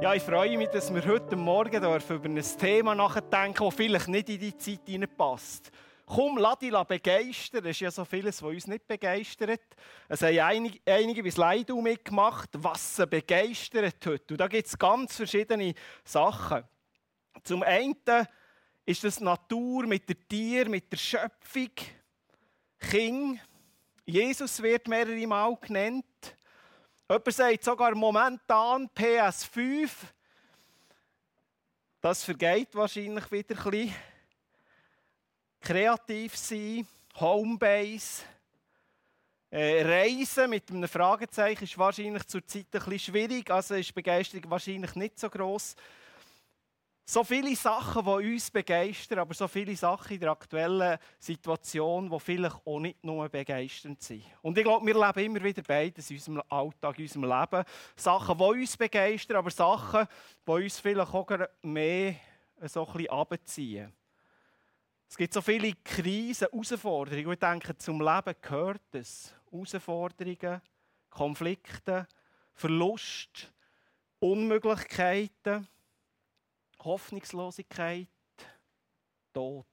Ja, ich freue mich, dass wir heute Morgen über ein Thema nachdenken, das vielleicht nicht in die Zeit hineinpasst. Komm, lass dich begeistern. Es ist ja so vieles, was uns nicht begeistert. Es haben einige bis Leidau mitgemacht, was sie begeistert hat. Und da gibt es ganz verschiedene Sachen. Zum einen ist das die Natur mit den Tieren, mit der Schöpfung. King. Jesus wird mehrere Mal genannt. Jemand sagt sogar momentan PS5. Das vergeht wahrscheinlich wieder ein bisschen. Kreativ sein, Homebase. Reisen mit einem Fragezeichen ist wahrscheinlich zurzeit ein bisschen schwierig. Also ist die Begeisterung wahrscheinlich nicht so gross. So viele Sachen, die uns begeistern, aber so viele Sachen in der aktuellen Situation, die vielleicht auch nicht nur begeisternd sind. Und ich glaube, wir leben immer wieder beides in unserem Alltag, in unserem Leben. Sachen, die uns begeistern, aber Sachen, die uns vielleicht auch mehr so ein bisschen runterziehen. Es gibt so viele Krisen, Herausforderungen. Und ich denke, zum Leben gehört es. Herausforderungen, Konflikte, Verlust, Unmöglichkeiten. Hoffnungslosigkeit, Tod.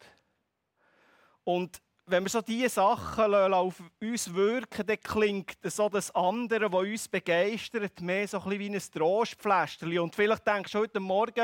Und wenn wir so diese Sachen auf uns wirken, dann klingt so das andere, was uns begeistert, mehr so ein bisschen wie ein Trostpflasterchen. Und vielleicht denkst du heute Morgen,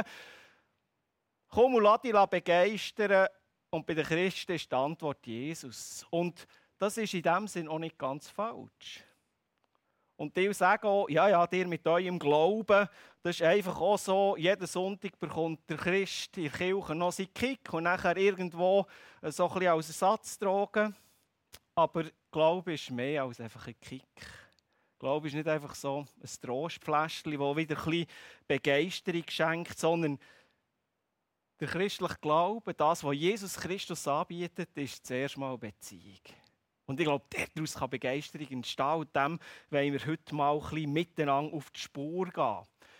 komm und lass dich begeistern. Und bei den Christen ist die Antwort Jesus. Und das ist in diesem Sinn auch nicht ganz falsch. Und die sagen auch, ja, dir mit eurem Glauben, das ist einfach auch so, jeden Sonntag bekommt der Christ in der Kirche noch seinen Kick und nachher irgendwo so ein bisschen als Ersatzdrogen. Aber Glaube ist mehr als einfach ein Kick. Glaube ist nicht einfach so ein Trostpfläschchen, das wieder ein bisschen Begeisterung schenkt, sondern der christliche Glaube, das, was Jesus Christus anbietet, ist zuerst mal Beziehung. Und ich glaube, daraus kann Begeisterung entstehen. Und dem wollen wir heute mal ein bisschen miteinander auf die Spur gehen.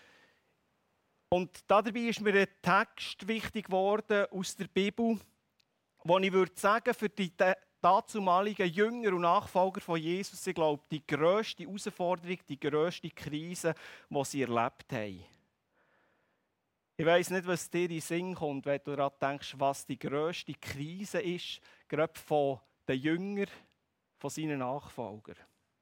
Und dabei ist mir ein Text wichtig geworden aus der Bibel, wo ich würde sagen, für die dazumaligen Jünger und Nachfolger von Jesus, ich glaube, die grösste Herausforderung, die grösste Krise, die sie erlebt haben. Ich weiss nicht, was dir in den Sinn kommt, wenn du daran denkst, was die grösste Krise ist, gerade von den Jüngern, von seinen Nachfolgern.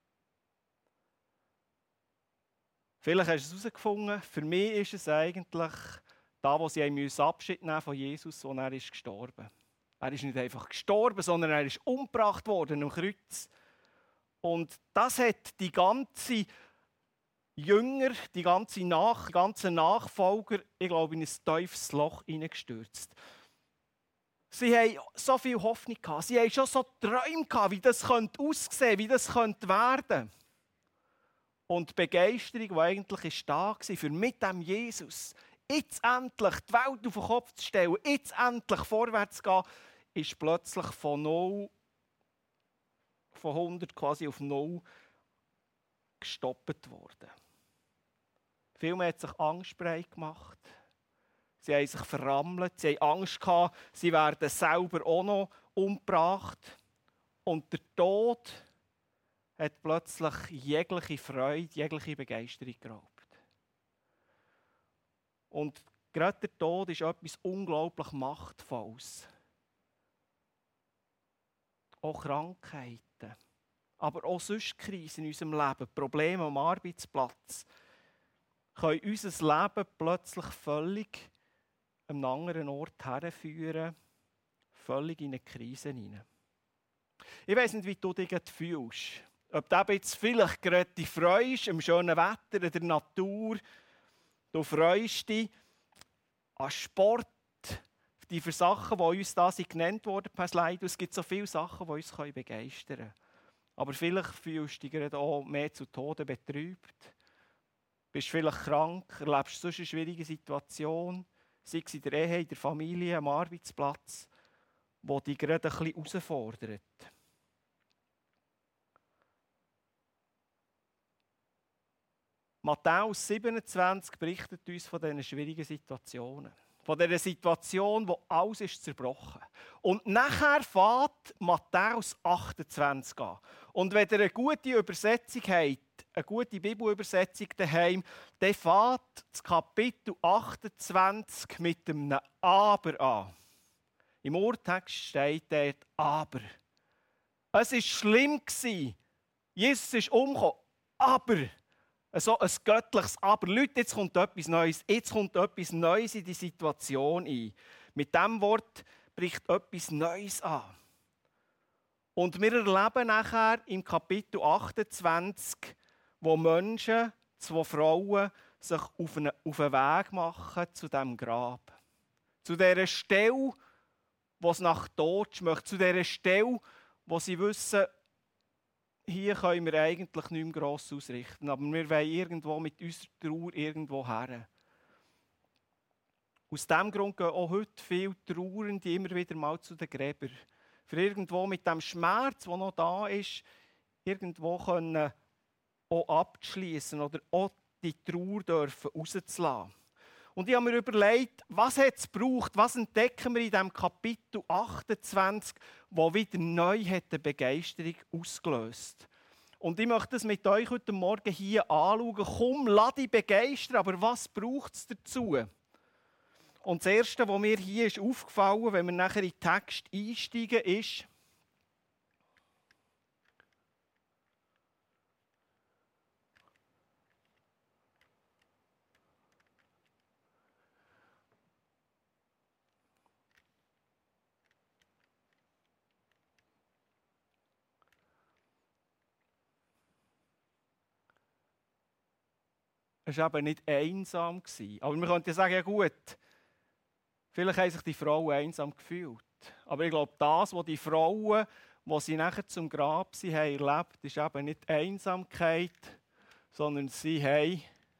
Vielleicht hast du es herausgefunden. Für mich ist es eigentlich da, wo sie Abschied nehmen von Jesus, und er ist gestorben. Er ist nicht einfach gestorben, sondern er ist umgebracht worden am Kreuz. Und das hat die ganze Jünger, die ganzen Nachfolger, ich glaube, in ein tiefes Loch hineingestürzt. Sie haben so viel Hoffnung gehabt. Sie haben schon so Träume gehabt, wie das aussehen könnte, wie das werden könnte. Und die Begeisterung, die eigentlich da war, für mit dem Jesus jetzt endlich die Welt auf den Kopf zu stellen, jetzt endlich vorwärts zu gehen, ist plötzlich von 100 quasi auf 0 gestoppt worden. Vielmehr hat sich Angst breit gemacht. Sie haben sich verrammelt, sie haben Angst gehabt, sie werden selber auch noch umgebracht. Und der Tod hat plötzlich jegliche Freude, jegliche Begeisterung geraubt. Und gerade der Tod ist etwas unglaublich Machtvolles. Auch Krankheiten, aber auch sonst Krisen in unserem Leben, Probleme am Arbeitsplatz, können unser Leben plötzlich völlig an einen anderen Ort herführen, völlig in eine Krise hinein. Ich weiss nicht, wie du dich fühlst. Ob du jetzt vielleicht gerade dich freust, am schönen Wetter, in der Natur. Du freust dich an Sport, die für Sachen, die uns da genannt wurden per Slide. Es gibt so viele Sachen, die uns begeistern können. Aber vielleicht fühlst du dich gerade auch mehr zu Tode betrübt. Bist vielleicht krank, erlebst sonst eine schwierige Situation, sei es in der Ehe, in der Familie, am Arbeitsplatz, wo dich gerade ein bisschen herausfordert. Matthäus 27 berichtet uns von diesen schwierigen Situationen. Von dieser Situation, wo alles ist zerbrochen. Und nachher fängt Matthäus 28 an. Und wenn ihr eine gute Übersetzung habt, eine gute Bibelübersetzung daheim, dann fängt das Kapitel 28 mit einem Aber an. Im Urtext steht dort Aber. Es war schlimm. Jesus ist umgekommen. Aber. So ein göttliches Aber. Leute, jetzt kommt etwas Neues. Jetzt kommt etwas Neues in die Situation ein. Mit diesem Wort bricht etwas Neues an. Und wir erleben nachher im Kapitel 28, wo Menschen, 2 Frauen, sich auf einen Weg machen zu diesem Grab. Zu dieser Stelle, wo es nach Tod schmeckt. Zu dieser Stelle, wo sie wissen, hier können wir eigentlich nicht mehr gross ausrichten, aber wir wollen irgendwo mit unserer Trauer irgendwo her. Aus diesem Grund gehen auch heute viele Trauernde immer wieder mal zu den Gräbern. Für irgendwo mit dem Schmerz, der noch da ist, irgendwo können auch abzuschließen oder auch die Trauer dürfen rauszulassen. Und ich habe mir überlegt, was hat es gebraucht, was entdecken wir in diesem Kapitel 28, wo wieder neu hat eine Begeisterung ausgelöst. Und ich möchte das mit euch heute Morgen hier anschauen. Komm, lass dich begeistern, aber was braucht es dazu? Und das Erste, was mir hier ist aufgefallen, wenn wir nachher in den Text einsteigen, ist, es war eben nicht einsam. Aber man könnte sagen, ja gut, vielleicht haben sich die Frauen einsam gefühlt. Aber ich glaube, das, was die Frauen, die sie nachher zum Grab haben erlebt, ist eben nicht Einsamkeit, sondern sie haben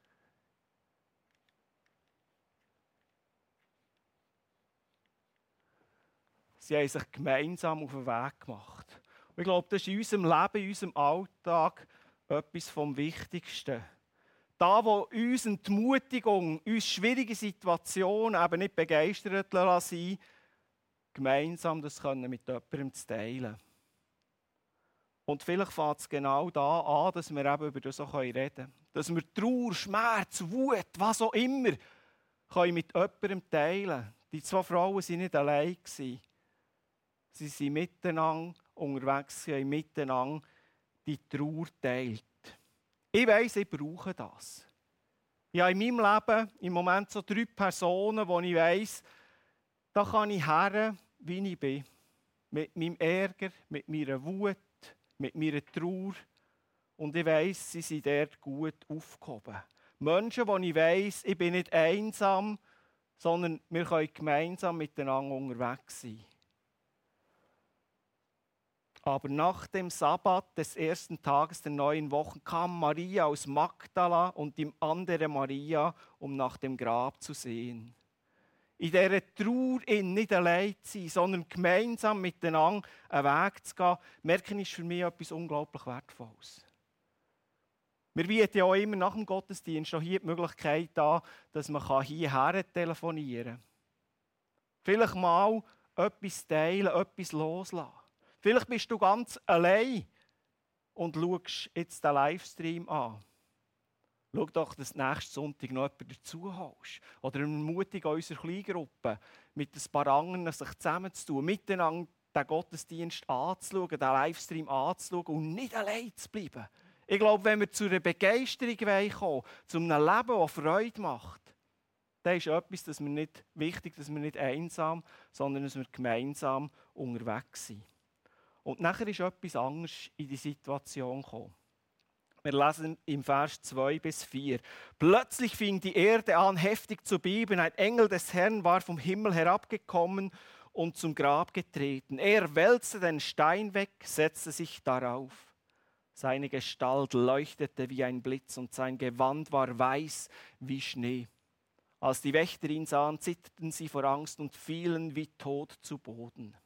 sich gemeinsam auf den Weg gemacht. Und ich glaube, das ist in unserem Leben, in unserem Alltag etwas vom Wichtigsten. Da, wo uns Entmutigung, uns schwierige Situationen eben nicht begeistert lassen, gemeinsam das können mit jemandem zu teilen. Und vielleicht fängt es genau da an, dass wir eben über das auch reden können. Dass wir Trauer, Schmerz, Wut, was auch immer, können mit jemandem teilen. Die 2 Frauen waren nicht allein. Sie sind miteinander unterwegs, sie haben miteinander die Trauer geteilt. Ich weiss, ich brauche das. Ich habe in meinem Leben im Moment so 3 Personen, wo ich weiss, da kann ich her, wie ich bin. Mit meinem Ärger, mit meiner Wut, mit meiner Trauer. Und ich weiss, sie sind dort gut aufgehoben. Menschen, wo ich weiss, ich bin nicht einsam, sondern wir können gemeinsam miteinander unterwegs sein. Aber nach dem Sabbat des ersten Tages der neuen Woche kam Maria aus Magdala und die andere Maria, um nach dem Grab zu sehen. In dieser Trauer nicht allein zu sein, sondern gemeinsam miteinander einen Weg zu gehen, merke ich, ist für mich etwas unglaublich Wertvolles. Wir bieten ja auch immer nach dem Gottesdienst auch hier die Möglichkeit an, dass man hierher telefonieren kann. Vielleicht mal etwas teilen, etwas loslassen. Vielleicht bist du ganz allein und schaust jetzt den Livestream an. Schau doch, dass du nächsten Sonntag noch jemanden dazu holst. Oder ermutige unsere Kleingruppe, mit ein paar anderen sich zusammenzutun, miteinander den Gottesdienst anzuschauen, den Livestream anzuschauen und nicht allein zu bleiben. Ich glaube, wenn wir zu einer Begeisterung kommen, zu einem Leben, das Freude macht, dann ist etwas, dass wir nicht wichtig, dass wir nicht einsam, sondern dass wir gemeinsam unterwegs sind. Und nachher ist etwas anderes in die Situation gekommen. Wir lesen im Vers 2 bis 4. Plötzlich fing die Erde an, heftig zu beben. Ein Engel des Herrn war vom Himmel herabgekommen und zum Grab getreten. Er wälzte den Stein weg, setzte sich darauf. Seine Gestalt leuchtete wie ein Blitz und sein Gewand war weiß wie Schnee. Als die Wächter ihn sahen, zitterten sie vor Angst und fielen wie tot zu Boden.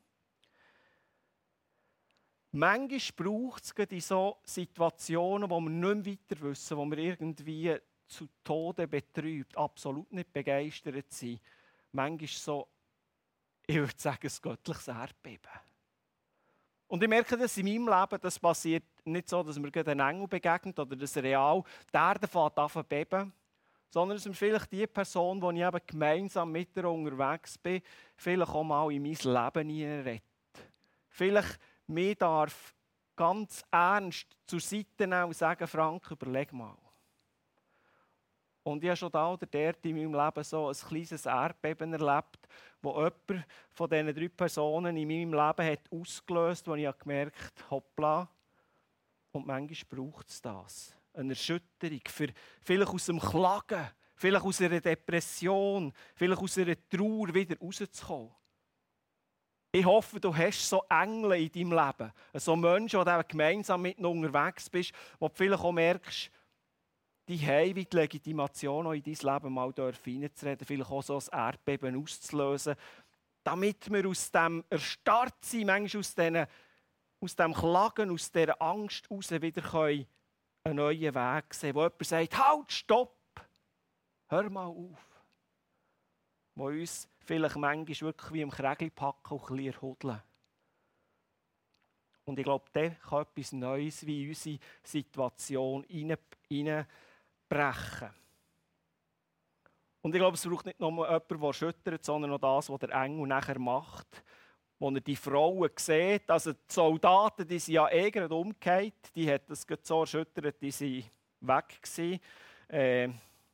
Manchmal braucht es in solchen Situationen, wo wir nicht mehr weiter wissen, wo wir irgendwie zu Tode betrübt, absolut nicht begeistert sind. Manchmal so, ich würde sagen, ein göttliches Erdbeben. Und ich merke das in meinem Leben, das passiert nicht so, dass mir gerade ein Engel begegnet oder dass real die Erde fängt an zu beben, sondern dass mir vielleicht die Person, die ich eben gemeinsam mit ihr unterwegs bin, vielleicht auch mal in mein Leben hineinredet. Vielleicht mir darf ganz ernst zur Seite nehmen und sagen, Frank, überleg mal. Und ich habe schon da oder dort in meinem Leben so ein kleines Erdbeben erlebt, wo jemand von diesen 3 Personen in meinem Leben hat ausgelöst, wo ich gemerkt habe, hoppla, und manchmal braucht es das. Eine Erschütterung, für vielleicht aus dem Klagen, vielleicht aus einer Depression, vielleicht aus einer Trauer wieder rauszukommen. Ich hoffe, du hast so Engel in deinem Leben, so Menschen, die du gemeinsam mit ihnen unterwegs bist, wo du vielleicht auch merkst, die haben die Legitimation auch in dein Leben mal hineinzureden, vielleicht auch so ein Erdbeben auszulösen, damit wir aus dem Erstarrtsein, manchmal aus dem Klagen, aus dieser Angst heraus wieder einen neuen Weg sehen, wo jemand sagt, halt, stopp, hör mal auf. Wo uns vielleicht manchmal wirklich wie im Krägli packen und ein bisschen erhudeln. Und ich glaube, da kann etwas Neues wie in unsere Situation hineinbrechen. Und ich glaube, es braucht nicht nur jemanden, der schüttert, sondern auch das, was der Engel nachher macht. Wo er die Frauen sieht, also die Soldaten, die sind ja eh gerade umgekehrt, die hat das so erschüttert, die sind weg gewesen. Die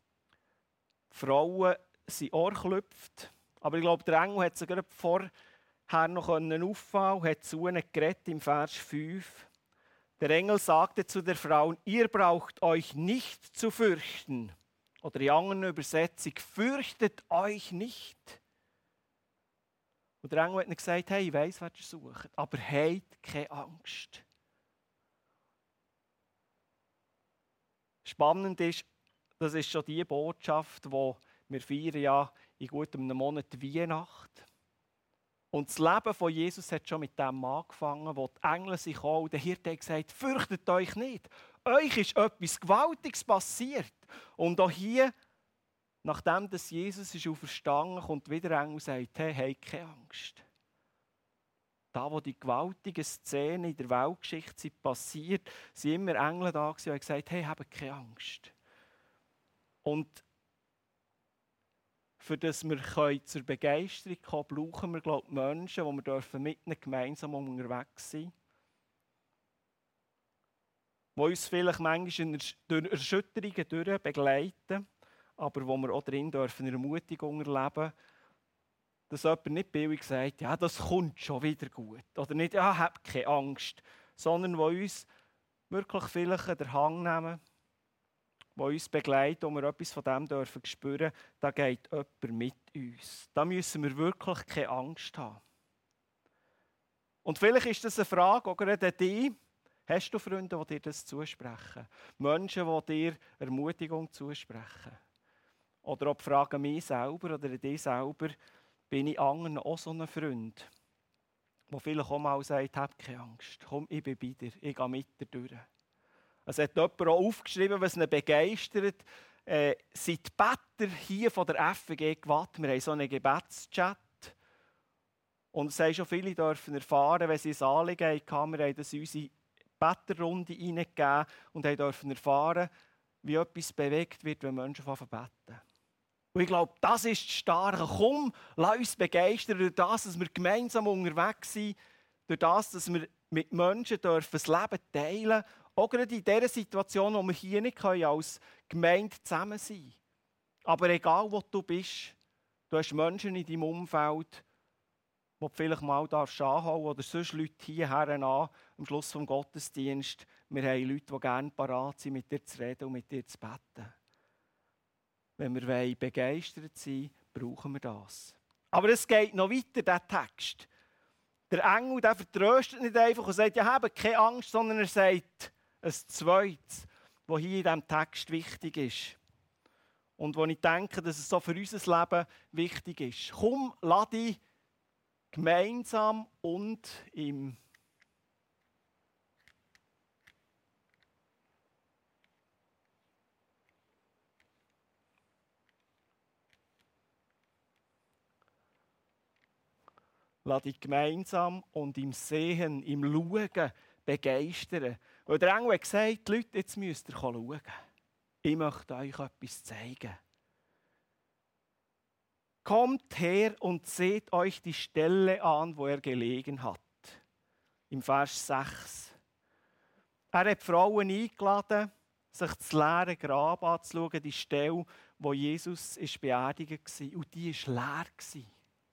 Frauen sind Ohrklüpft. Aber ich glaube, der Engel hat sie gerade vorher noch auffallen und hat zu ihnen geredet im Vers 5. Der Engel sagte zu der Frau, ihr braucht euch nicht zu fürchten. Oder in anderen Übersetzung, fürchtet euch nicht. Und der Engel hat ihnen gesagt, hey, ich weiss, was ihr sucht, aber habt keine Angst. Spannend ist, das ist schon die Botschaft, die wir feiern ja in gut einem Monat Weihnacht. Und das Leben von Jesus hat schon mit dem angefangen, wo die Engel sich auch, der Hirte hat gesagt, fürchtet euch nicht. Euch ist etwas Gewaltiges passiert. Und auch hier, nachdem dass Jesus ist auferstanden, kommt wieder ein Engel und sagt, hey, habt keine Angst. Da, wo die gewaltigen Szenen in der Weltgeschichte sind passiert, sind immer Engel da und haben gesagt, hey, habt keine Angst. Und für das wir zur Begeisterung kommen, brauchen wir, glaube ich, Menschen, die wir mit ihnen gemeinsam unterwegs sein dürfen. Die uns vielleicht manchmal durch Erschütterungen durch begleiten, aber wo wir auch drin dürfen eine Ermutigung erleben, dass jemand nicht billig sagt, ja, das kommt schon wieder gut. Oder nicht, ja, habt keine Angst. Sondern die uns wirklich vielleicht den Hang nehmen, die uns begleiten und wir etwas von dem dürfen spüren, da geht jemand mit uns. Da müssen wir wirklich keine Angst haben. Und vielleicht ist das eine Frage, auch gerade an dich. Hast du Freunde, die dir das zusprechen? Menschen, die dir Ermutigung zusprechen? Oder ob fragen mich selber oder dich selber, bin ich anderen auch so ein Freund, der vielleicht auch mal sagt, hab keine Angst, komm, ich bin bei dir, ich gehe mit dir durch. Es hat jemand auch aufgeschrieben, was ihn begeistert. Sind die Better hier von der FWG Gwatt, wir haben so einen Gebetschat. Und es haben schon viele dürfen erfahren, wenn sie ein Anliegen hatten, wir haben das in unsere Betterrunde hineingegeben und haben dürfen erfahren, wie etwas bewegt wird, wenn Menschen anfangen beten. Und ich glaube, das ist das Starke. Komm, lass uns begeistern durch das, dass wir gemeinsam unterwegs sind, durch das, dass wir mit Menschen dürfen das Leben teilen dürfen. Auch gerade in dieser Situation, wo wir hier nicht als Gemeinde zusammen sein können. Aber egal, wo du bist, du hast Menschen in deinem Umfeld, die du vielleicht mal anhauen darfst, oder sonst Leute hierher an, am Schluss des Gottesdienstes. Wir haben Leute, die gerne parat sind, mit dir zu reden und mit dir zu beten. Wenn wir begeistert sein wollen, brauchen wir das. Aber es geht noch weiter, dieser Text. Der Engel, der vertröstet nicht einfach und sagt, ja, habt keine Angst, sondern er sagt ein Zweites, was hier in diesem Text wichtig ist. Und wo ich denke, dass es so für unser Leben wichtig ist. Komm, lass dich gemeinsam und im lass dich gemeinsam und im Sehen, im Schauen begeistern. Weil der Engel hat gesagt, Leute, jetzt müsst ihr schauen. Ich möchte euch etwas zeigen. Kommt her und seht euch die Stelle an, wo er gelegen hat. Im Vers 6. Er hat die Frauen eingeladen, sich das leere Grab anzuschauen, die Stelle, wo Jesus beerdigt war. Und die war leer.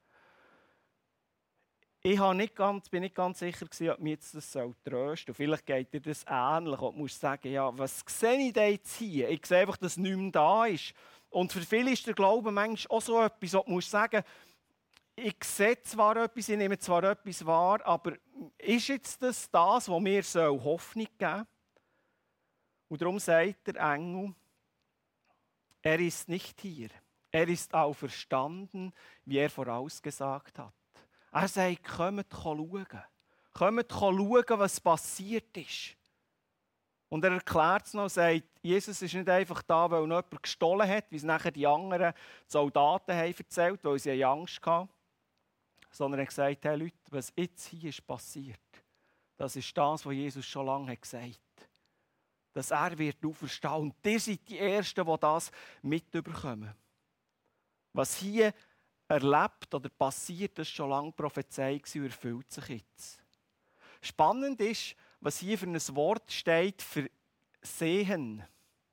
Ich bin nicht ganz sicher, ob mir das trösten soll. Vielleicht geht dir das ähnlich. Und du musst sagen, ja, was sehe ich denn jetzt hier? Ich sehe einfach, dass nichts mehr da ist. Und für viele ist der Glaube manchmal auch so etwas, wo du musst sagen, ich sehe zwar etwas, ich nehme zwar etwas wahr, aber ist jetzt das, was mir Hoffnung geben soll? Und darum sagt der Engel, er ist nicht hier. Er ist auferstanden, wie er vorausgesagt hat. Er sagt, kommt schauen. Kommt schauen, was passiert ist. Und er erklärt es noch und sagt, Jesus ist nicht einfach da, weil noch jemand gestohlen hat, wie es nachher die anderen Soldaten haben erzählt, weil sie Angst hatten. Sondern er hat gesagt, hey Leute, was jetzt hier ist passiert, das ist das, was Jesus schon lange gesagt hat. Dass er wird auferstehen. Und ihr seid die Ersten, die das mitbekommen. Was hier erlebt oder passiert, das ist schon lange prophezeit und erfüllt sich jetzt. Spannend ist, was hier für ein Wort steht für sehen.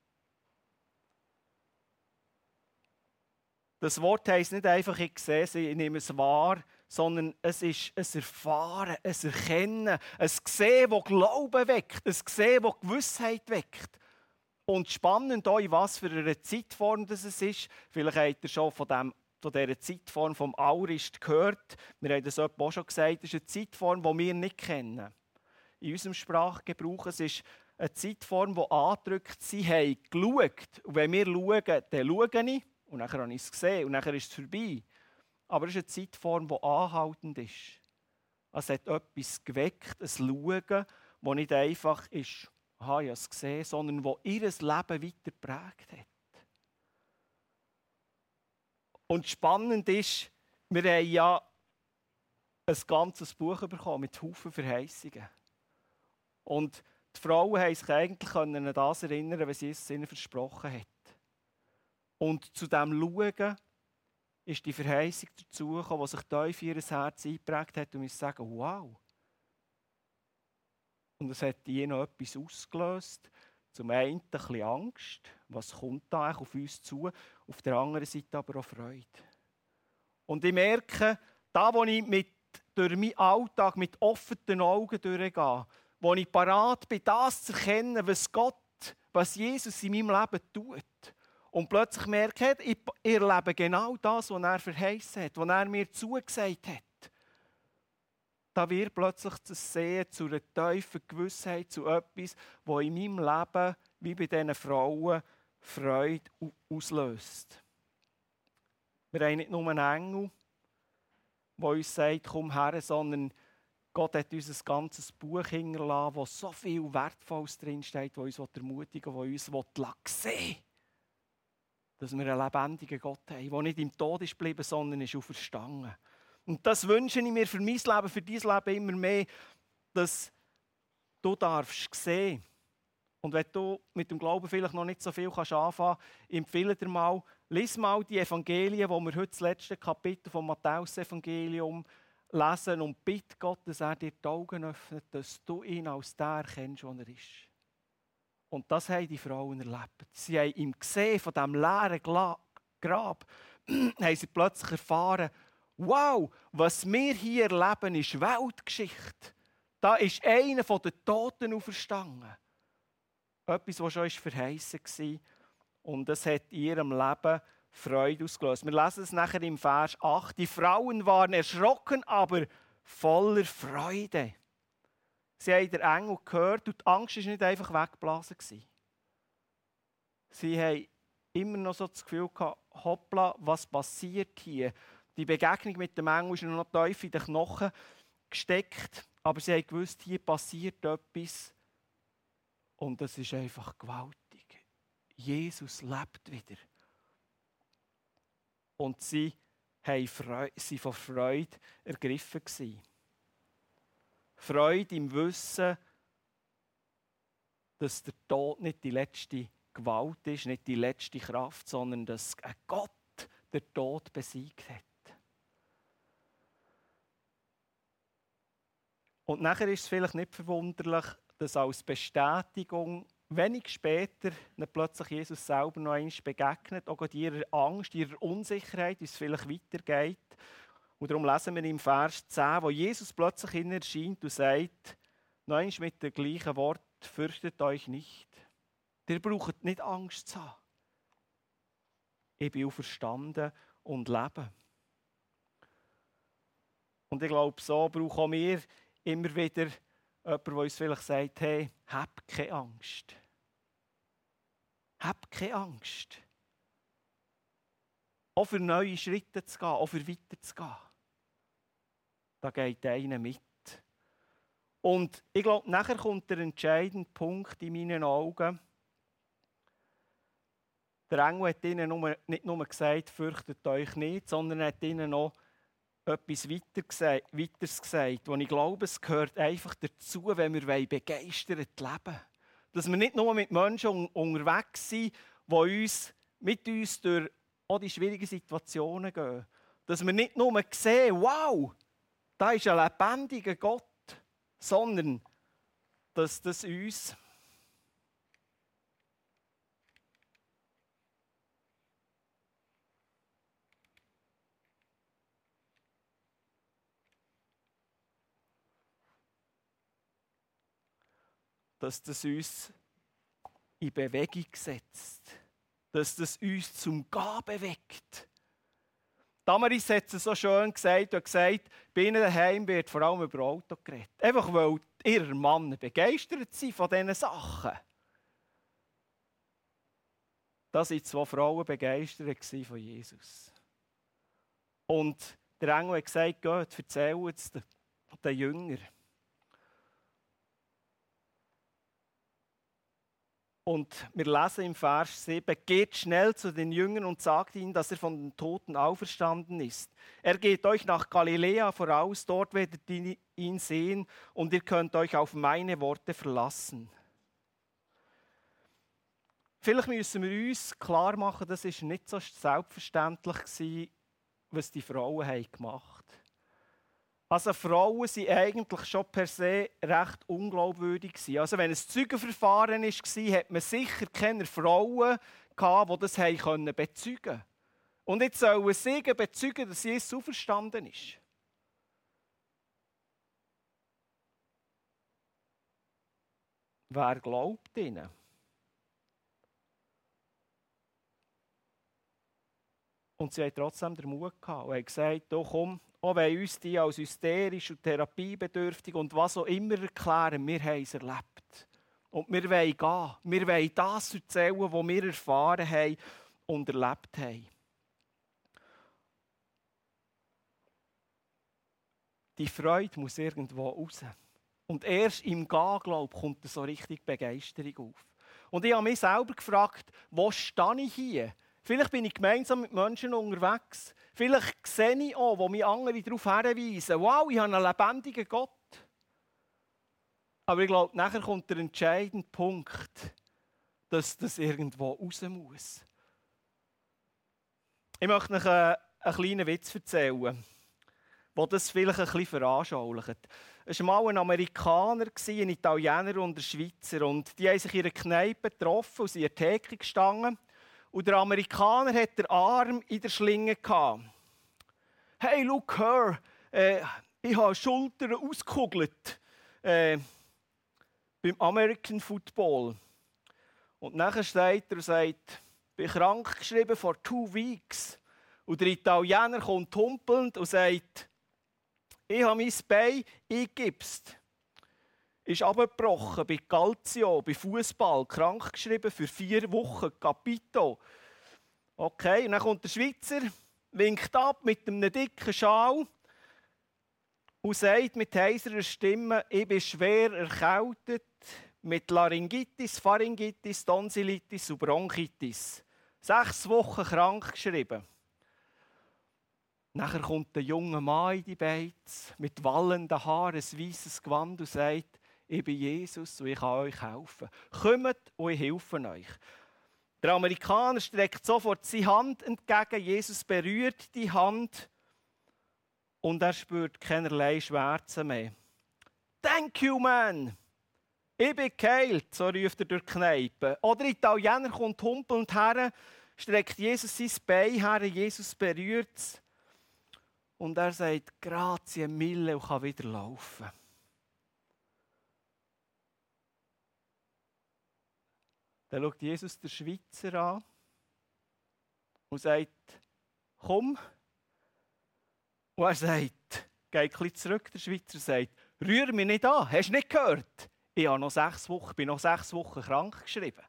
Das Wort heisst nicht einfach, ich sehe es, ich nehme es wahr, sondern es ist ein Erfahren, ein Erkennen, ein Sehen, das Glauben weckt, ein Sehen, das Gewissheit weckt. Und spannend auch, in was für eine Zeitform das ist. Vielleicht habt ihr schon von dieser Zeitform vom Aurist gehört. Wir haben das auch schon gesagt, das ist eine Zeitform, die wir nicht kennen. In unserem Sprachgebrauch es ist eine Zeitform, die andrückt, sie haben geschaut. Und wenn wir schauen, dann schaue ich. Und dann habe ich es gesehen und dann ist es vorbei. Aber es ist eine Zeitform, die anhaltend ist. Es hat etwas geweckt, ein Schauen, das nicht einfach ist, ich habe es gesehen, sondern das ihr Leben weiter geprägt hat. Und spannend ist, wir haben ja ein ganzes Buch bekommen mit Haufen Verheißungen. Und die Frauen haben sich eigentlich an das erinnern, was Jesus ihnen versprochen hat. Und zu diesem Schauen ist die Verheißung dazugekommen, die sich tief in ihr Herz eingeprägt hat und wir sagen, wow. Und es hat in ihnen etwas ausgelöst. Zum einen ein bisschen Angst, was kommt da auf uns zu, auf der anderen Seite aber auch Freude. Und ich merke, da wo ich durch meinen Alltag mit offenen Augen durchgehe, wo ich parat bin, das zu erkennen, was Jesus in meinem Leben tut. Und plötzlich merke ich erlebe genau das, was er verheißen hat, was er mir zugesagt hat. Da wird plötzlich das Sehen zu einer tiefen Gewissheit, zu etwas, das in meinem Leben, wie bei diesen Frauen, Freude auslöst. Wir haben nicht nur einen Engel, der uns sagt, komm her, sondern Gott hat uns ein ganzes Buch hinterlassen, wo so viel Wertvolles drinsteht, das uns ermutigen will, das uns sehen will, dass wir einen lebendigen Gott haben, der nicht im Tod ist geblieben, sondern ist auferstanden. Und das wünsche ich mir für mein Leben, für dein Leben immer mehr, dass du darfst sehen. Und wenn du mit dem Glauben vielleicht noch nicht so viel anfangen kannst, empfehle dir mal, lies mal die Evangelien, die wir heute das letzte Kapitel vom Matthäus-Evangelium lesen und bitte Gott, dass er dir die Augen öffnet, dass du ihn als der erkennst, der er ist. Und das haben die Frauen erlebt. Sie haben im Gesehen von diesem leeren Grab haben sie plötzlich erfahren, wow, was wir hier erleben, ist Weltgeschichte. Da ist einer von den Toten auferstanden. Etwas, was schon verheißen war. Und es hat in ihrem Leben Freude ausgelöst. Wir lesen es nachher im Vers 8. Die Frauen waren erschrocken, aber voller Freude. Sie haben den Engel gehört und die Angst war nicht einfach weggeblasen. Sie haben immer noch so das Gefühl gehabt, hoppla, was passiert hier? Die Begegnung mit dem Engel ist noch tief in den Knochen gesteckt, aber sie haben gewusst, hier passiert etwas und es ist einfach gewaltig. Jesus lebt wieder. Und sie sind von Freude ergriffen gewesen. Freude im Wissen, dass der Tod nicht die letzte Gewalt ist, nicht die letzte Kraft, sondern dass ein Gott den Tod besiegt hat. Und nachher ist es vielleicht nicht verwunderlich, dass als Bestätigung wenig später plötzlich Jesus selber noch einmal begegnet, auch in ihrer Angst, ihrer Unsicherheit, wie es vielleicht weitergeht. Und darum lesen wir im Vers 10, wo Jesus plötzlich ihnen erscheint und sagt, noch einmal mit dem gleichen Wort, fürchtet euch nicht. Ihr braucht nicht Angst zu haben. Ich bin auferstanden und lebe. Und ich glaube, so brauchen auch wir immer wieder jemanden, der uns vielleicht sagt, hey, hab keine Angst. Hab keine Angst. Auch für neue Schritte zu gehen, auch für weiter zu gehen. Da geht einer mit. Und ich glaube, nachher kommt der entscheidende Punkt in meinen Augen. Der Engel hat ihnen nicht nur gesagt, fürchtet euch nicht, sondern hat ihnen noch etwas Weiteres gesagt, wo ich glaube, es gehört einfach dazu, wenn wir begeistert leben wollen. Dass wir nicht nur mit Menschen unterwegs sind, die mit uns durch all die schwierigen Situationen gehen. Dass wir nicht nur sehen, wow, da ist ein lebendiger Gott, sondern dass das uns in Bewegung setzt. Dass das uns zum Gehen bewegt. Damaris hat es so schön gesagt und gesagt, bei ihnen daheim wird vor allem über Auto geredet. Einfach weil ihre Männer begeistert sind von diesen Sachen. Da waren 2 Frauen begeistert von Jesus. Und der Engel hat gesagt, geht, erzähl es den Jüngern. Und wir lesen im Vers 7, geht schnell zu den Jüngern und sagt ihnen, dass er von den Toten auferstanden ist. Er geht euch nach Galiläa voraus, dort werdet ihr ihn sehen und ihr könnt euch auf meine Worte verlassen. Vielleicht müssen wir uns klar machen, das war nicht so selbstverständlich, was die Frauen gemacht haben. Also Frauen waren eigentlich schon per se recht unglaubwürdig. Also wenn ein Zeugenverfahren war, hat man sicher keine Frauen gehabt, die das bezeugen konnten. Und jetzt sollen sie bezeugen, dass Jesus auferstanden ist. Wer glaubt ihnen? Und sie haben trotzdem den Mut gehabt und haben gesagt, oh, komm, auch wenn uns die als hysterisch und therapiebedürftig und was auch immer erklären, wir haben es erlebt. Und wir wollen gehen. Wir wollen das erzählen, was wir erfahren haben und erlebt haben. Die Freude muss irgendwo raus. Und erst im Gehen, glaube ich, kommt so richtig Begeisterung auf. Und ich habe mich selber gefragt, wo stehe ich hier? Vielleicht bin ich gemeinsam mit Menschen unterwegs. Vielleicht sehe ich auch, wo mich andere darauf hinweisen. Wow, ich habe einen lebendigen Gott. Aber ich glaube, nachher kommt der entscheidende Punkt, dass das irgendwo raus muss. Ich möchte euch einen kleinen Witz erzählen, der das vielleicht ein bisschen veranschaulicht. Es war mal ein Amerikaner, ein Italiener und ein Schweizer. Und die haben sich in einer Kneipe getroffen und sind in der Theke gestanden. Und der Amerikaner hatte den Arm in der Schlinge gehabt. Hey, look her, ich habe Schultern ausgekugelt beim American Football. Und nachher steht er und sagt, ich bin krank geschrieben for 2 weeks. Und der Italiener kommt humpelnd und sagt, ich habe mein Bein eingegipst. Ist abgebrochen bei Calcio, bei Fußball, krankgeschrieben für 4 Wochen, Capito. Okay, und dann kommt der Schweizer, winkt ab mit einem dicken Schal und sagt mit heiserer Stimme, ich bin schwer erkältet mit Laryngitis, Pharyngitis, Tonsillitis und Bronchitis. 6 Wochen krankgeschrieben. Nachher kommt der junge Mann in die Beiz mit wallenden Haaren, ein weisses Gewand und sagt, ich bin Jesus und ich kann euch helfen. Kommt und ich helfe euch. Der Amerikaner streckt sofort seine Hand entgegen, Jesus berührt die Hand und er spürt keinerlei Schmerzen mehr. Thank you, man! Ich bin geheilt, so ruft er durch die Kneipe. Oder der Italiener kommt humpelnd her, streckt Jesus sein Bein her, Jesus berührt es. Und er sagt, grazie mille und kann wieder laufen. Dann schaut Jesus den Schweizer an und sagt, komm. Und er sagt, geht ein bisschen zurück, der Schweizer sagt, rühr mich nicht an, hast du nicht gehört? Ich bin noch 6 Wochen krank geschrieben.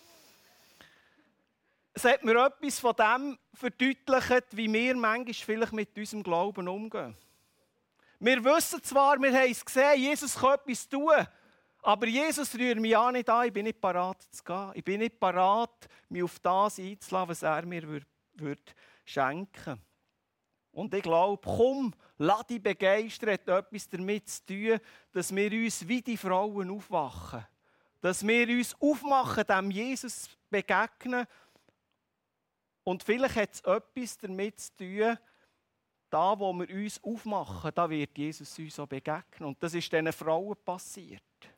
Es hat mir etwas von dem verdeutlicht, wie wir manchmal vielleicht mit unserem Glauben umgehen. Wir wissen zwar, wir haben es gesehen, Jesus kann etwas tun, aber Jesus rührt mich auch nicht an, ich bin nicht parat zu gehen. Ich bin nicht parat, mich auf das einzulassen, was er mir schenken würde. Und ich glaube, komm, lass dich begeistern, hat etwas damit zu tun, dass wir uns wie die Frauen aufwachen. Dass wir uns aufmachen, dem Jesus begegnen. Und vielleicht hat es etwas damit zu tun, da wo wir uns aufmachen, da wird Jesus uns auch begegnen. Und das ist diesen Frauen passiert.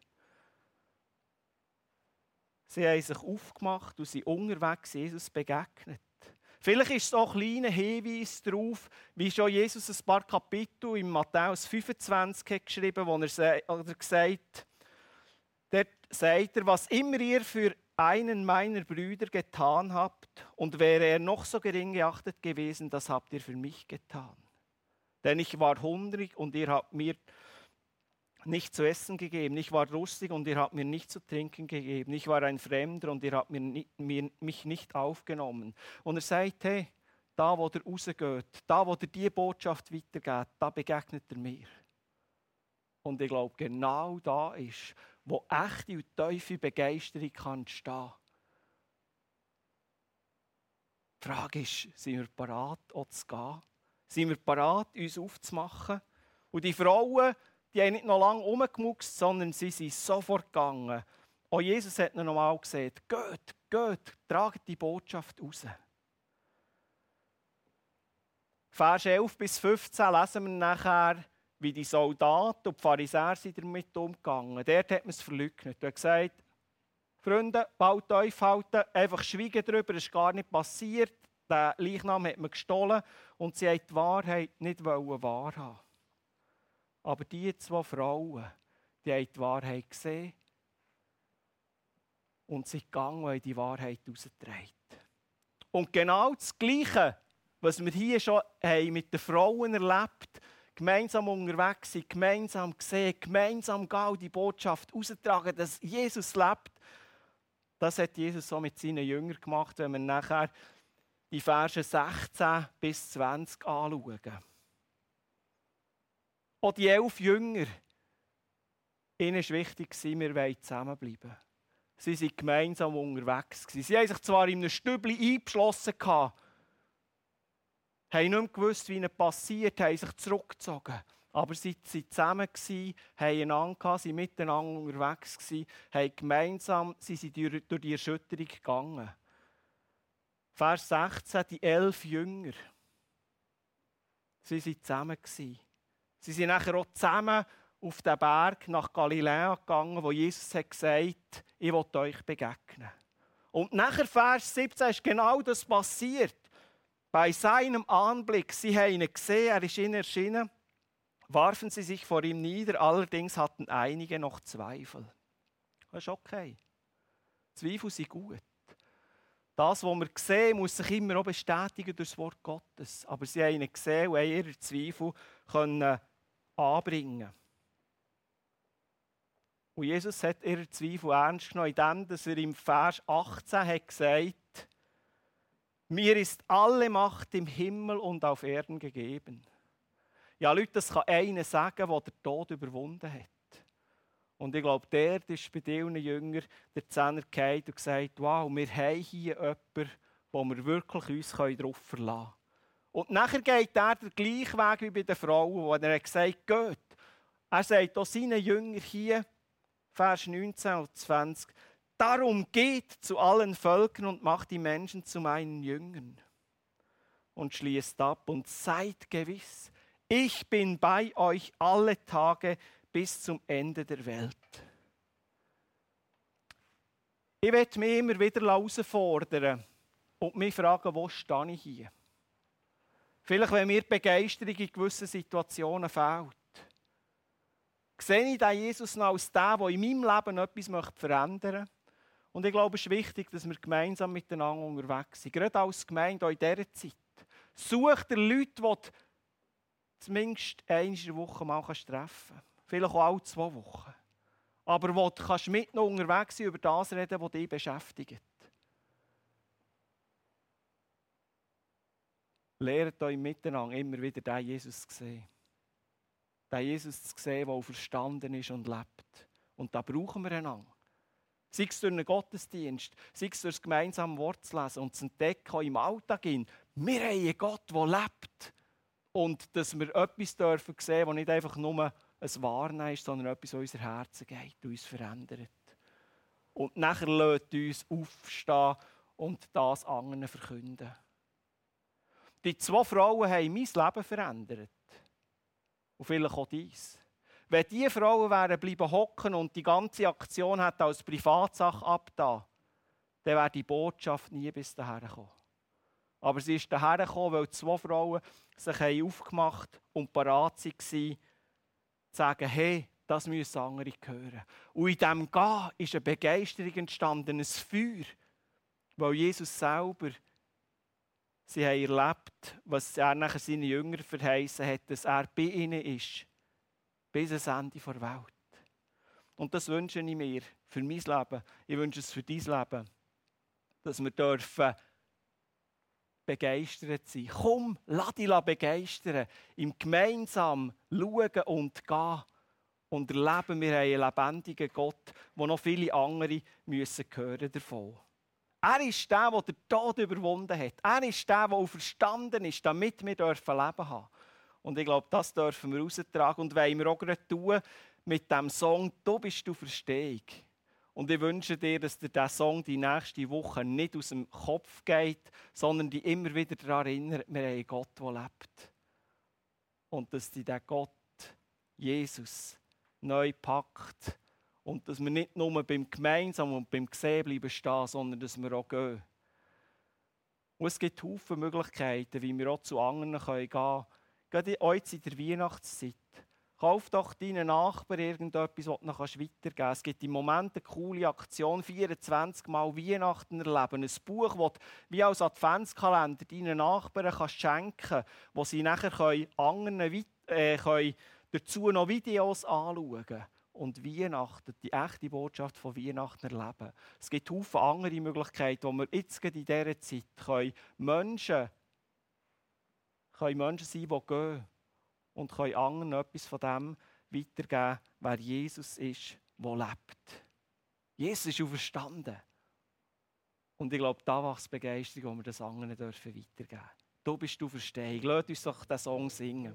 Sie haben sich aufgemacht und sind unterwegs Jesus begegnet. Vielleicht ist es auch ein kleiner Hinweis darauf, wie schon Jesus ein paar Kapitel in Matthäus 25 hat geschrieben, wo er gesagt, dort sagt er, was immer ihr für einen meiner Brüder getan habt, und wäre er noch so gering geachtet gewesen, das habt ihr für mich getan. Denn ich war hungrig und ihr habt mir nicht zu essen gegeben. Ich war durstig und ihr habt mir nicht zu trinken gegeben. Ich war ein Fremder und ihr habt mich nicht aufgenommen. Und er sagt, hey, da wo ihr rausgeht, da wo ihr diese Botschaft weitergeht, da begegnet er mir. Und ich glaube, genau da ist, wo echte und tiefe Begeisterung kann entstehen. Die Frage ist, sind wir bereit, auch zu gehen? Sind wir bereit, uns aufzumachen? Und die Frauen, die haben nicht noch lange rumgemuckst, sondern sie sind sofort gegangen. Auch Jesus hat ihnen nochmal gesagt, geht, tragt die Botschaft raus. Vers 11 bis 15 lesen wir nachher, wie die Soldaten und die Pharisäer sind damit umgegangen. Dort hat man es verleugnet. Er hat gesagt, Freunde, baut euch halten, einfach schweigen darüber, es ist gar nicht passiert. Den Leichnam hat man gestohlen und sie wollten die Wahrheit nicht wahrhaben. Aber die 2 Frauen, die haben die Wahrheit gesehen und sind gegangen und haben die Wahrheit herausgetragen. Und genau das Gleiche, was wir hier schon haben mit den Frauen erlebt, gemeinsam unterwegs sind, gemeinsam sehen, gemeinsam gehen und die Botschaft heraustragen, dass Jesus lebt, das hat Jesus so mit seinen Jüngern gemacht, wenn wir nachher die Verse 16 bis 20 anschauen. Auch die 11 Jünger, ihnen war wichtig, wir wollen zusammenbleiben. Sie waren gemeinsam unterwegs. Sie haben sich zwar in einem Stübli eingeschlossen, haben nicht mehr gewusst, wie ihnen passiert, haben sich zurückgezogen. Aber sie waren zusammen, haben einander gehabt, sind miteinander unterwegs, haben gemeinsam, sie sind durch die Erschütterung gegangen. Vers 16, die 11 Jünger. Sie waren zusammen. Sie sind nachher auch zusammen auf den Berg nach Galiläa gegangen, wo Jesus hat gesagt, ich will euch begegnen. Und nachher Vers 17 ist genau das passiert. Bei seinem Anblick, sie haben ihn gesehen, er ist ihnen erschienen, warfen sie sich vor ihm nieder, allerdings hatten einige noch Zweifel. Das ist okay. Zweifel sind gut. Das, was wir sehen, muss sich immer auch bestätigen durch das Wort Gottes. Aber sie haben ihn gesehen und haben ihre Zweifel können anbringen. Und Jesus hat ihre Zweifel ernst genommen, indem er im Vers 18 hat gesagt, mir ist alle Macht im Himmel und auf Erden gegeben. Ja, Leute, das kann einer sagen, der den Tod überwunden hat. Und ich glaube, der ist bei diesen Jüngern der Zehner gefallen und gesagt, wow, wir haben hier jemanden, wo wir wirklich uns darauf verlassen können. Und nachher geht er den gleichen Weg wie bei den Frauen, wo er gesagt hat, geht. Er sagt auch seinen Jüngern hier, Vers 19 und 20, darum geht zu allen Völkern und macht die Menschen zu meinen Jüngern. Und schließt ab und seid gewiss, ich bin bei euch alle Tage bis zum Ende der Welt. Ich werde mich immer wieder herausfordern und mich fragen, wo stehe ich hier? Vielleicht, wenn mir die Begeisterung in gewissen Situationen fehlt. Sehe ich den Jesus noch als den, der in meinem Leben etwas verändern möchte? Und ich glaube, es ist wichtig, dass wir gemeinsam miteinander unterwegs sind. Gerade als Gemeinde auch in dieser Zeit. Such dir Leute, die du zumindest einmal in der Woche mal treffen kannst. Vielleicht auch alle 2 Wochen. Aber wo du mit noch unterwegs sein, über das reden, was dich beschäftigt. Lehrt euch miteinander immer wieder den Jesus zu sehen. Den Jesus zu sehen, der verstanden ist und lebt. Und da brauchen wir einander. Sei es durch einen Gottesdienst, sei es durch das gemeinsame Wort zu lesen und zu entdecken, auch im Alltag. Wir haben einen Gott, der lebt. Und dass wir etwas dürfen sehen, das nicht einfach nur ein Wahrnehmen ist, sondern etwas, was unser Herzen geht und uns verändert. Und nachher lässt uns aufstehen und das anderen verkünden. Die 2 Frauen haben mein Leben verändert. Und vielleicht auch dies. Wenn diese Frauen wären bleiben hocken und die ganze Aktion hätten als Privatsache abgetan, dann wäre die Botschaft nie bis dahin gekommen. Aber sie ist dahin gekommen, weil 2 Frauen sich aufgemacht und parat waren, zu sagen, hey, das müssen andere hören. Und in diesem Gehen ist eine Begeisterung entstanden, ein Feuer, weil Jesus selber, sie haben erlebt, was er nachher seinen Jüngern verheißen hat, dass er bei ihnen ist, bis ans Ende der Welt. Und das wünsche ich mir für mein Leben, ich wünsche es für dein Leben, dass wir dürfen begeistert sein. Komm, lass dich begeistern, im gemeinsam schauen und gehen und erleben, wir haben einen lebendigen Gott, wo noch viele andere müssen hören davon. Er ist der den Tod überwunden hat. Er ist der auferstanden ist, damit wir leben dürfen. Und ich glaube, das dürfen wir raustragen und wollen wir auch gerade tun mit dem Song «Du bist du Verstehung». Und ich wünsche dir, dass dir dieser Song die nächste Woche nicht aus dem Kopf geht, sondern dich immer wieder daran erinnert, wir haben einen Gott, der lebt. Und dass dich der Gott, Jesus, neu packt. Und dass wir nicht nur beim Gemeinsamen und beim Gesehen bleiben stehen, sondern dass wir auch gehen. Und es gibt viele Möglichkeiten, wie wir auch zu anderen gehen können. Gerade heute in der Weihnachtszeit. Kauf doch deinen Nachbarn irgendetwas, das du noch weitergeben kannst. Es gibt im Moment eine coole Aktion, 24 Mal Weihnachten erleben. Ein Buch, das du wie als Adventskalender deinen Nachbarn schenken kannst, wo sie nachher anderen können dazu noch Videos anschauen können. Und Weihnachten, die echte Botschaft von Weihnachten erleben. Es gibt viele andere Möglichkeiten, wo wir jetzt in dieser Zeit Menschen sein, die gehen und können anderen etwas von dem weitergeben, wer Jesus ist, der lebt. Jesus ist auferstanden. Und ich glaube, da wächst Begeisterung, wo wir das anderen weitergeben dürfen. Du bist du Verstehung. Lasst uns doch diesen Song singen.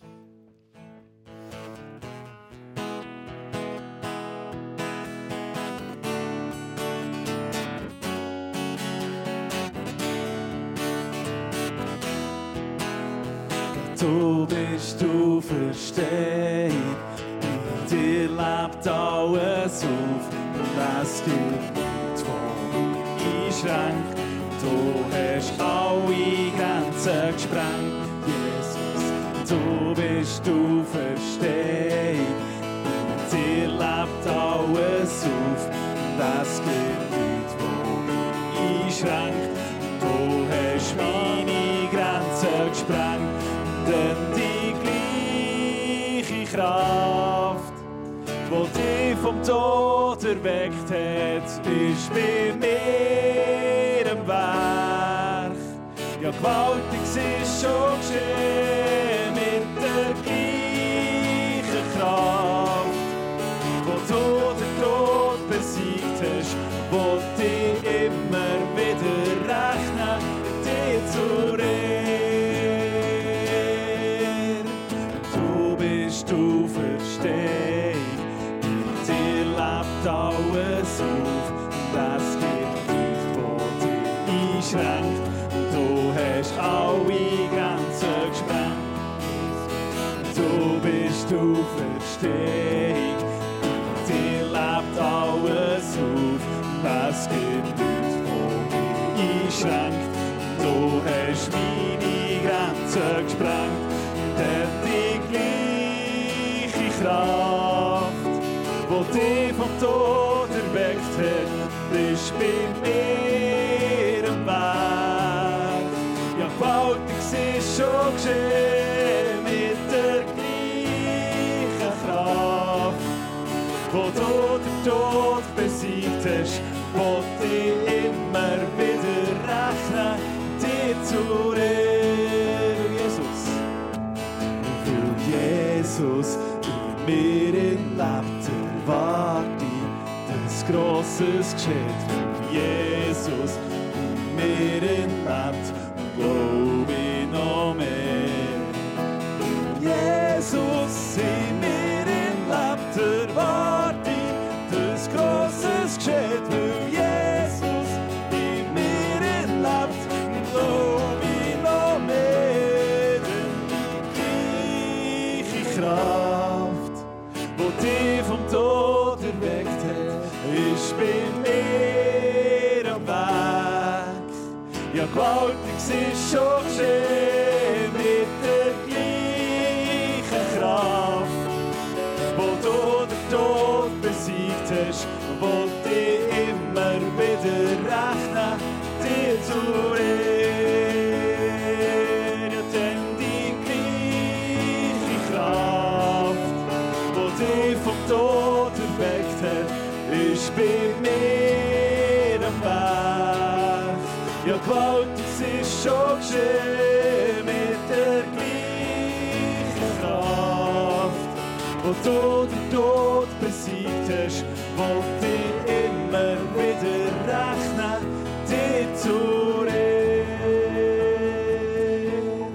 Du bist du Verstehung, in dir lebt alles auf und es gibt nichts, was einschränkt. Du hast alle Grenzen gesprengt, Jesus. Du bist du Verstehung, in dir lebt alles auf und es gibt nichts, was einschränkt. Du hast meine Grenzen gesprengt. Denn die gleiche Kraft, die dich vom Tod erweckt hat, ist bei mir am Werk. Ja, gewaltig ist schon geschehen mit der gleichen Kraft, die du den Tod besiegt hast, wo dich immer wieder rechnen, dir zur Ehre. bist du Verstehung. In dir lebt alles auf und es gibt nichts, was dich einschränkt. Du hast alle Grenzen gesprengt. So bist du Verstehung. In dir lebt alles auf und es gibt nichts, was dich einschränkt. Du hast meine Grenzen gesprengt. Der die gleiche Kraft, die dich vom Tod erweckt hat, ist bei mir am Weg. Ja, gewaltig ist schon geschehen mit der gleichen Kraft, die du den Tod besiegt hast, wo dich immer wieder rechnen, dir zu Ehre, Jesus. Weil Jesus in mir lebt, erwarte ich, dass Grosses geschieht. Weil Jesus in mir lebt, glaub ich noch mehr. Jesus in mir lebt, erwarte ich, dass Grosses geschieht. Weil Jesus in mir lebt, glaub ich noch mehr. Die gleiche Kraft, die dich vom Tod erweckt hat, ist bei mir am Weg. Ja, gewaltig ist schon geschehen mit der gleichen Kraft, wo du den Tod besiegt hast, wo dich immer wieder rechnen, dir zu Ehre. Ja, denn die gleiche Kraft, die dich vom Tod erweckt hat, ist bei mir am Weg. Ja, gewaltig ist schon geschehen mit der gleichen Kraft, wo du den Tod besiegt hast, wo dich immer wieder rechnen, dir zu Ehre.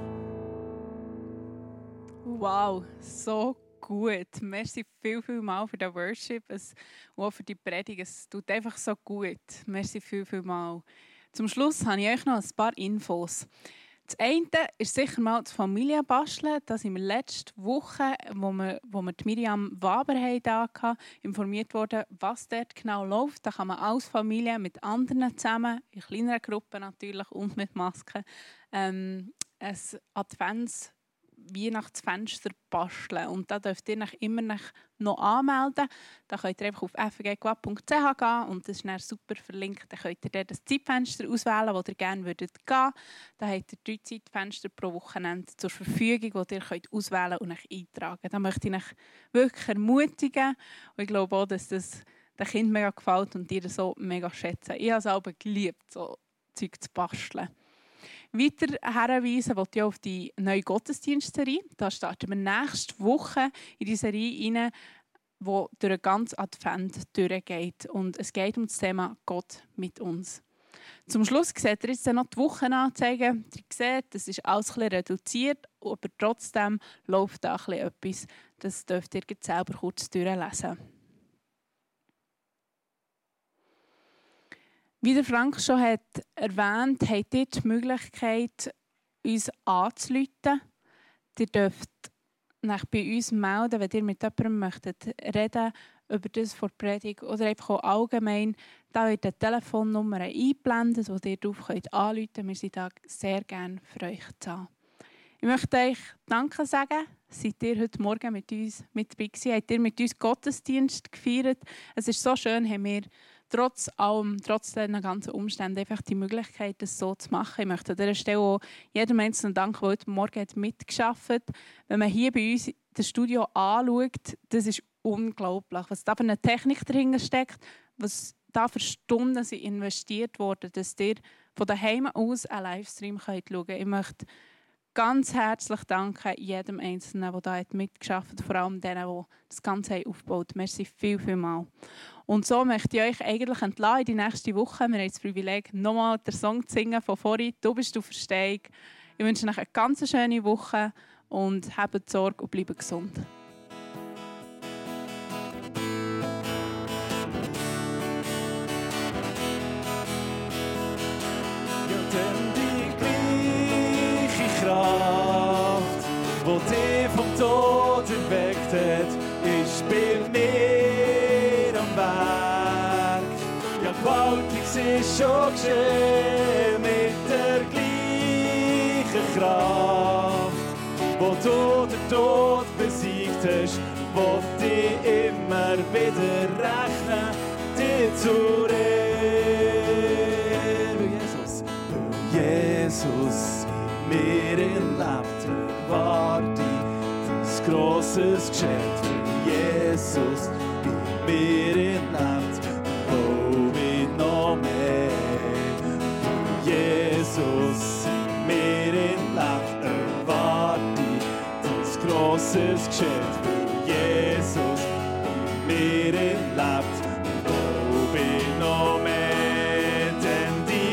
Wow, so gut. Merci viel mal für den Worship und auch für die Predigt. Es tut einfach so gut. Merci viel mal. Zum Schluss habe ich euch noch ein paar Infos. Das eine ist sicher mal das Familienbasteln. Da sind wir letzte Woche, wo wir die Miriam Waber hatten, informiert worden, was dort genau läuft. Da kann man als Familie mit anderen zusammen, in kleineren Gruppen natürlich und mit Masken, ein Weihnachtsfenster basteln. Und da dürft ihr euch immer noch anmelden. Da könnt ihr einfach auf fgquad.ch gehen und das ist dann super verlinkt. Dann könnt ihr das Zeitfenster auswählen, das ihr gerne gehen würdet. Da habt ihr 3 Zeitfenster pro Wochenende zur Verfügung, die ihr könnt auswählen und euch eintragen. Da möchte ich euch wirklich ermutigen. Und ich glaube auch, dass das den Kindern mega gefällt und die das so mega schätzen. Ich habe es auch geliebt, so Zeug zu basteln. Weiter hinweisen will ich auf die neue Gottesdienstserie. Da starten wir nächste Woche in die Serie rein, die durch den ganzen Advent durchgeht. Und es geht um das Thema Gott mit uns. Zum Schluss seht ihr jetzt noch die Wochenanzeigen. Ihr seht, das ist alles ein bisschen reduziert, aber trotzdem läuft da etwas. Das dürft ihr selber kurz durchlesen. Wie der Frank schon hat erwähnt, habt ihr die Möglichkeit, uns anzurufen. Ihr dürft euch bei uns melden, wenn ihr mit jemandem möchtet reden über das vor der Predigt oder einfach auch allgemein. Da wird eine Telefonnummer eingeblendet, wo ihr darauf anrufen könnt. Wir sind da sehr gerne für euch da. Ich möchte euch Danke sagen. Seid ihr heute Morgen mit uns mit dabei gewesen? Habt ihr mit uns Gottesdienst gefeiert? Es ist so schön, haben wir trotz allem, trotz diesen ganzen Umständen einfach die Möglichkeit, das so zu machen. Ich möchte an dieser Stelle auch jedem Einzelnen danken, der heute Morgen mitgearbeitet hat. Wenn man hier bei uns das Studio anschaut, das ist unglaublich, was da für eine Technik dahinter steckt, was da für Stunden sind investiert wurden, dass ihr von daheim aus einen Livestream schauen könnt. Ich möchte ganz herzlich danken jedem Einzelnen, der da mitgearbeitet hat, vor allem denen, die das Ganze aufgebaut haben. Merci viel mal. Und so möchte ich euch eigentlich entlassen in die nächste Woche. Wir haben das Privileg, nochmal den Song zu singen von vorhin. Du bist du Verstehung. Ich wünsche euch eine ganz schöne Woche und habt Sorge und bleibt gesund. Denn die gleiche Kraft, die dich vom Tod erweckt hat, ist bei mir am Werk. Ja, gewaltig ist schon geschehen mit der gleichen Kraft, wo du den Tod besiegt hast, wo dich immer wieder rechnen, dir zu Jesus in mir lebt, erwarte das grosses Geschenk. Jesus in mir lebt, oh, wie noch mehr. Jesus in mir lebt, erwarte das grosses Geschenk. Jesus in mir lebt, oh, wie noch mehr. Denn die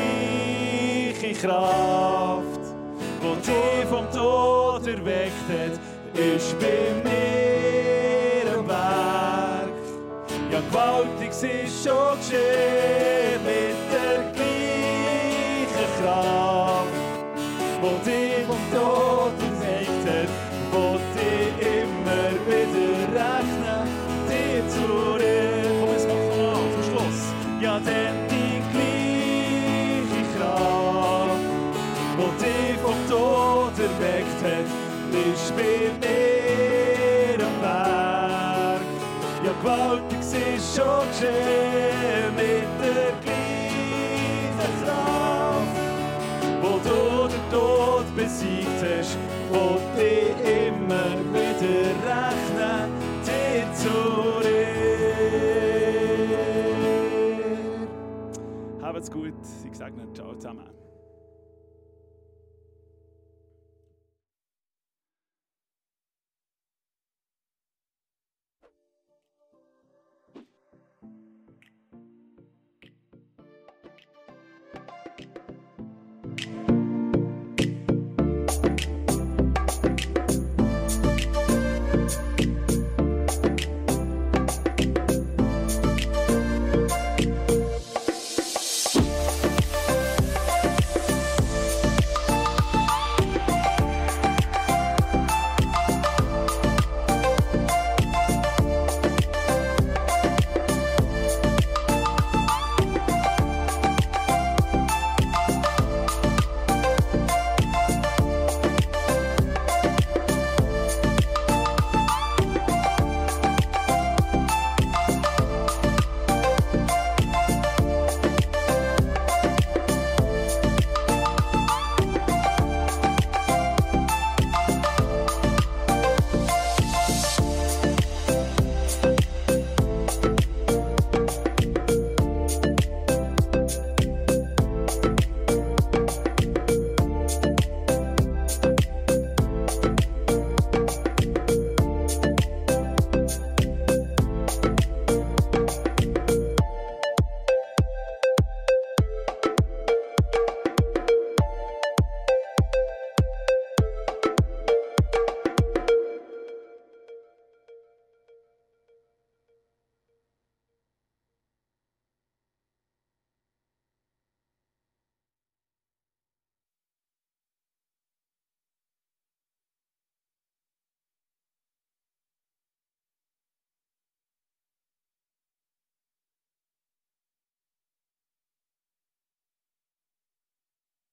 Kraft, die dich vom Tod erweckt hat, ist bei mir am Werk. Ja, gewaltig ist schon geschehen mit der gleichen Kraft, die dich vom Tod erweckt hat, die dich immer wieder rechnen, dir zu retten. Komm, jetzt machen wir mal zum Schluss. Ja, denn die gleiche Kraft, die dich vom Tod erweckt hat, ist bei mir am Werk. Ja, gewaltig ist schon geschehen mit der gleichen Kraft, wo du den Tod besiegt hast, wo dich immer wieder rechnen, dir zu Ehre. Habt's gut, ich sage Ciao zusammen.